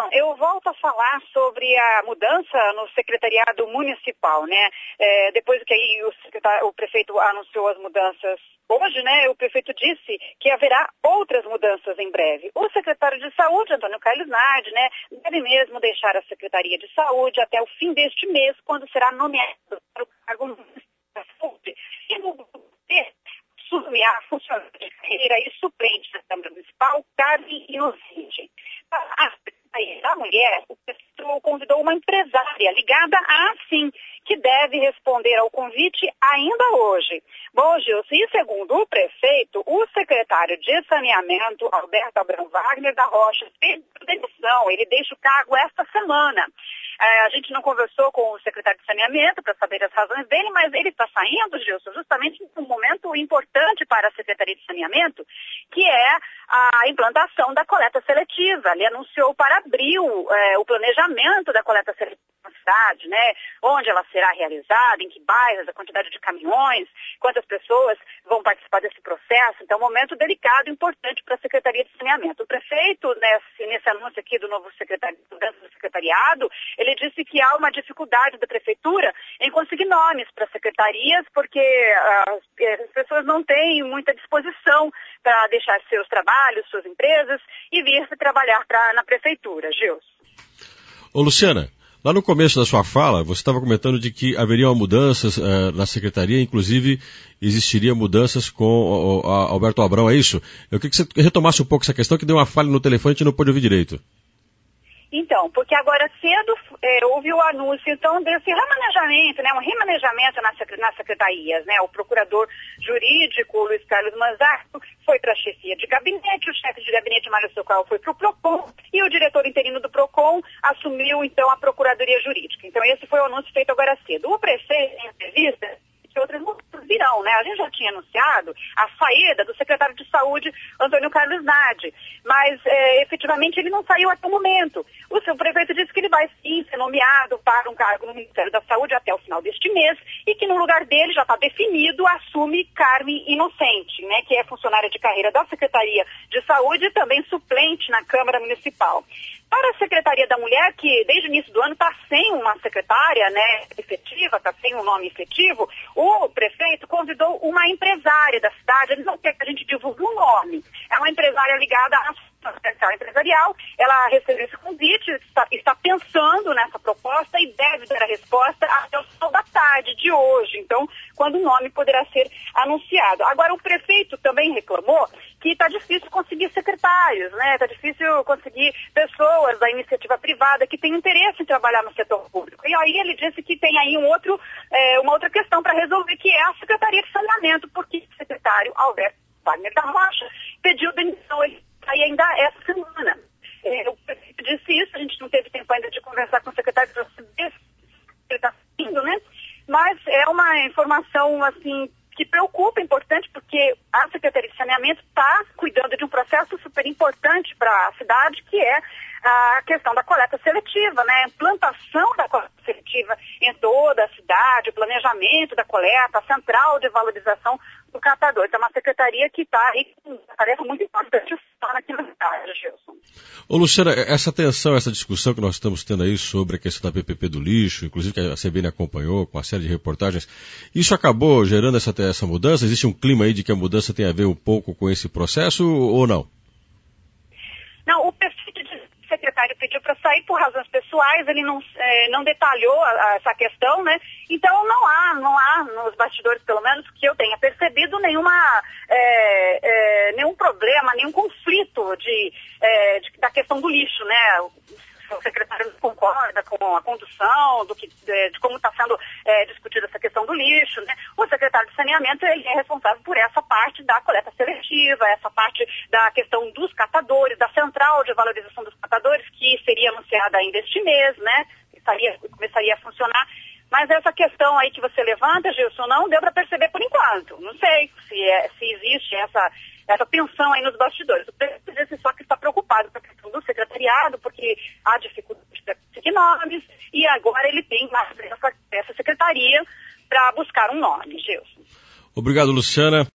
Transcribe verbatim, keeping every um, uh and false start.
Gilson, eu volto a falar sobre a mudança no secretariado municipal, né? É, depois que aí o, o prefeito anunciou as mudanças hoje, né? O prefeito disse que haverá outras mudanças em breve. O secretário de Saúde, Antônio Carlos Nardi, né? Deve mesmo deixar a Secretaria de Saúde até o fim deste mês, quando será nomeado para o cargo municipal da saúde. E no assumir a funcionária de carreira e suplente da Câmara Municipal, Carmen Inocente. A Secretaria da Mulher, o prefeito convidou uma empresária ligada à ASIM, que deve responder ao convite ainda hoje. Bom, Gilson, e segundo o prefeito, o secretário de Saneamento, Alberto Abrão Wagner da Rocha, pediu demissão. Ele deixa o cargo esta semana. É, a gente não conversou com o secretário de Saneamento para saber as razões dele, mas ele está saindo, Gilson, justamente num momento importante para a Secretaria de Saneamento, que é a implantação da coleta seletiva. Ele anunciou para abril é, o planejamento da coleta seletiva na cidade, né? Onde ela será realizada, em que bairros, a quantidade de caminhões, quantas pessoas vão participar desse processo. Então, é um momento delicado e importante para a Secretaria de Saneamento. O prefeito, nesse, nesse anúncio aqui do novo secretário do secretariado, ele disse que há uma dificuldade da prefeitura em conseguir nomes para secretarias, porque uh, as pessoas não têm muita disposição para deixar seus trabalhos, suas empresas e vir trabalhar pra, na prefeitura. Gilson. Ô, Luciana, lá no começo da sua fala, você estava comentando de que haveriam mudanças uh, na secretaria, inclusive existiria mudanças com o, o, a Alberto Abrão, é isso? Eu queria que você retomasse um pouco essa questão, que deu uma falha no telefone e a gente não pôde ouvir direito. Então, porque agora cedo é, houve o anúncio, então, desse remanejamento, né, um remanejamento nas, nas secretarias, né, o procurador jurídico, Luiz Carlos Manzato, foi para a chefia de gabinete, o chefe de gabinete, Mário Socal, foi para o PROCON, e o diretor interino do PROCON assumiu, então, a procuradoria jurídica. Então, esse foi o anúncio feito agora cedo. O prefeito, em entrevista, que outras mudanças virão, né? A gente já tinha anunciado a saída do secretário de Saúde, Antônio Carlos Nardi, mas é, efetivamente ele não saiu até o momento. O seu prefeito disse que ele vai sim ser nomeado para um cargo no Ministério da Saúde até o final deste mês e que no lugar dele já está definido, assume Carmen Inocente, né? Que é funcionária de carreira da Secretaria de Saúde e também suplente na Câmara Municipal. Para a Secretaria da Mulher, que desde o início do ano está sem uma secretária, né, efetiva, está sem um nome efetivo, o prefeito convidou uma empresária da cidade. Ele não quer que a gente divulgue um nome. É uma empresária ligada à associação empresarial. Ela recebeu esse convite, está, está pensando nessa proposta e deve dar a resposta até o final da tarde de hoje. Então, quando o nome poderá ser anunciado. Agora, o prefeito também reclamou que está difícil conseguir secretários, né? Está difícil conseguir pessoas da iniciativa privada que têm interesse em trabalhar no setor público. E aí ele disse que tem aí um outro, é, uma outra questão para resolver, que é a Secretaria de Saneamento, porque o secretário Alberto Wagner da Rocha pediu demissão, ele sai ainda essa semana. É, o prefeito disse isso, a gente não teve tempo ainda de conversar com o secretário para saber se ele está saindo, né? Mas é uma informação, assim, que preocupa, importante, porque a Secretaria de Saneamento está cuidando de um processo super importante para a cidade, que é a questão da coleta seletiva, né? A implantação da coleta seletiva em toda a cidade, o planejamento da coleta, a central de valorização do catador. Então, é uma secretaria que está aí com uma tarefa muito importante aqui na cidade, Gilson. Ô, Luciana, essa tensão, essa discussão que nós estamos tendo aí sobre a questão da P P P do lixo, inclusive que a C B N acompanhou com uma série de reportagens, isso acabou gerando essa, essa mudança? Existe um clima aí de que a mudança tem a ver um pouco com esse processo ou não? Não, o prefeito de secretário pediu para sair por razões pessoais, ele não, é, não detalhou a, a, essa questão, né? Então não há, não há nos bastidores, pelo menos que eu tenha percebido, nenhuma, é, é, nenhum problema, nenhum conflito de, é, de, da questão do lixo, né? O secretário concorda com a condução, do que, de, de como está sendo é, discutida essa questão do lixo, né? O secretário de Saneamento, ele é responsável por essa parte da coleta seletiva, essa parte da questão dos catadores, da central de valorização dos catadores, que seria anunciada ainda este mês, né? Estaria, começaria a funcionar. Mas essa questão aí que você levanta, Gilson, não deu para perceber por enquanto. Não sei se, é, se existe essa, essa tensão aí nos bastidores. O prefeito disse só que está preocupado com a questão do secretariado, porque há dificuldade de conseguir nomes, e agora ele tem mais essa, essa secretaria para buscar um nome, Gilson. Obrigado, Luciana.